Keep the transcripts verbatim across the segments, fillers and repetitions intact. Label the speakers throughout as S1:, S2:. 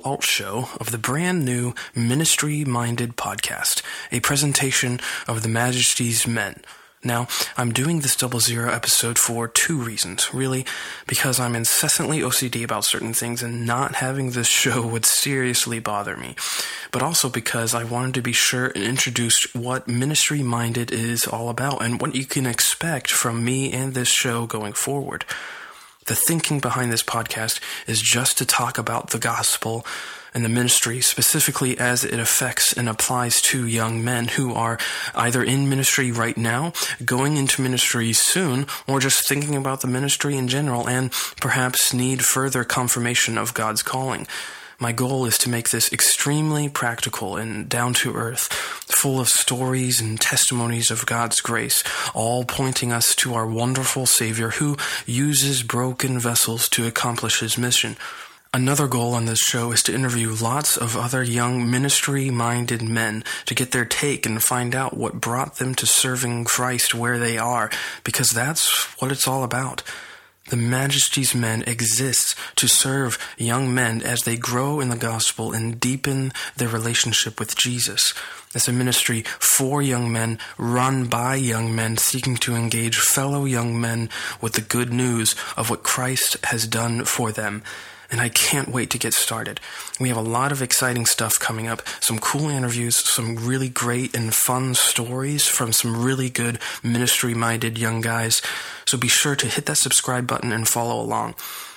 S1: alt show of the brand new Ministry Minded podcast, a presentation of the Majesty's Men. Now, I'm doing this Double Zero episode for two reasons. Really, because I'm incessantly O C D about certain things and not having this show would seriously bother me. But also because I wanted to be sure and introduce what Ministry Minded is all about and what you can expect from me and this show going forward. The thinking behind this podcast is just to talk about the gospel and the ministry, specifically as it affects and applies to young men who are either in ministry right now, going into ministry soon, or just thinking about the ministry in general and perhaps need further confirmation of God's calling. My goal is to make this extremely practical and down to earth, full of stories and testimonies of God's grace, all pointing us to our wonderful Savior who uses broken vessels to accomplish his mission. Another goal on this show is to interview lots of other young ministry-minded men to get their take and find out what brought them to serving Christ where they are, because that's what it's all about. The Majesty's Men exists to serve young men as they grow in the gospel and deepen their relationship with Jesus. It's a ministry for young men, run by young men, seeking to engage fellow young men with the good news of what Christ has done for them. And I can't wait to get started. We have a lot of exciting stuff coming up, some cool interviews, some really great and fun stories from some really good ministry-minded young guys. So be sure to hit that subscribe button and follow along.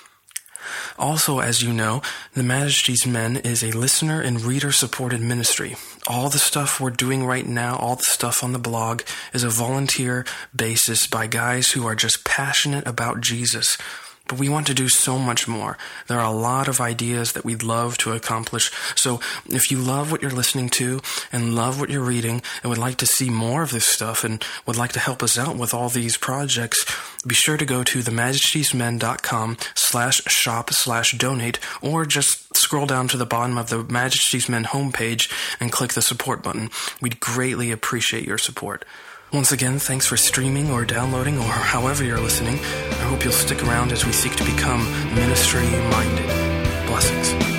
S1: Also, as you know, the Majesty's Men is a listener and reader-supported ministry. All the stuff we're doing right now, all the stuff on the blog, is a volunteer basis by guys who are just passionate about Jesus. But we want to do so much more. There are a lot of ideas that we'd love to accomplish. So if you love what you're listening to and love what you're reading and would like to see more of this stuff and would like to help us out with all these projects, be sure to go to themajesties.men.com slash shop slash donate or just scroll down to the bottom of the Majesty's Men homepage and click the support button. We'd greatly appreciate your support. Once again, thanks for streaming or downloading or however you're listening. I hope you'll stick around as we seek to become ministry-minded. Blessings.